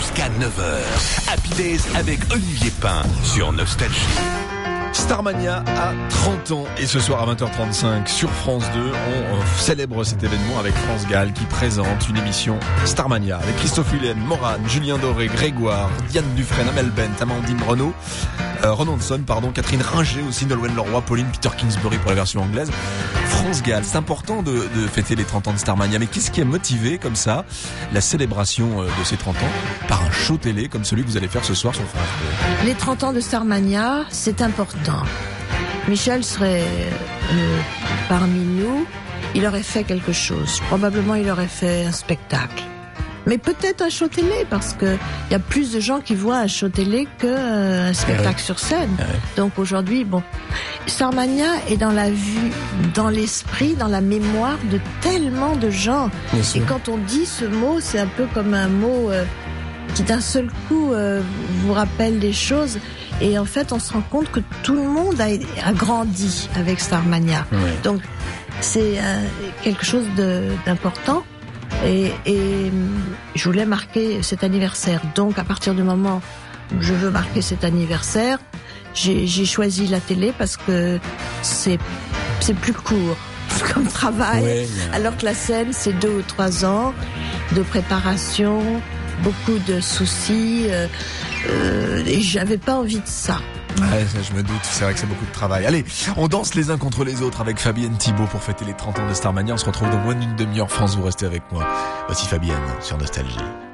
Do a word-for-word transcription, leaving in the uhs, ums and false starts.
jusqu'à neuf heures. Happy Days avec Olivier Pain sur Nostalgie. Starmania a trente ans et ce soir à vingt heures trente-cinq sur France deux, on célèbre cet événement avec France Gall qui présente une émission Starmania avec Christophe Hulen, Morane, Julien Doré, Grégoire, Diane Dufresne, Amel Bent, Amandine Renaud, euh, Renanson, pardon, Catherine Ringer aussi, Nolwenn Leroy, Pauline Peter Kingsbury pour la version anglaise. France Gall, c'est important de, de fêter les trente ans de Starmania, mais qu'est-ce qui a motivé comme ça la célébration de ces trente ans par un show télé comme celui que vous allez faire ce soir sur France deux? Les trente ans de Starmania, c'est important. Michel serait euh, parmi nous, il aurait fait quelque chose. Probablement, il aurait fait un spectacle. Mais peut-être un show télé, parce que il y a plus de gens qui voient un show télé qu'un euh, spectacle ouais. sur scène. Ouais. Donc aujourd'hui, bon, Starmania est dans la vue, dans l'esprit, dans la mémoire de tellement de gens. Et quand on dit ce mot, c'est un peu comme un mot euh, qui d'un seul coup euh, vous rappelle des choses. Et en fait, on se rend compte que tout le monde a, a grandi avec Starmania. Ouais. Donc, c'est euh, quelque chose de, d'important. Et, et je voulais marquer cet anniversaire. Donc, à partir du moment où je veux marquer cet anniversaire, j'ai, j'ai choisi la télé parce que c'est, c'est plus court comme travail. Ouais, ouais. Alors que la scène, c'est deux ou trois ans de préparation, beaucoup de soucis. Euh, Euh, et j'avais pas envie de ça. Ouais, ça, je me doute, c'est vrai que c'est beaucoup de travail. Allez, on danse les uns contre les autres avec Fabienne Thibault pour fêter les trente ans de Starmania. On se retrouve dans moins d'une demi-heure. France, vous restez avec moi. Voici Fabienne sur Nostalgie.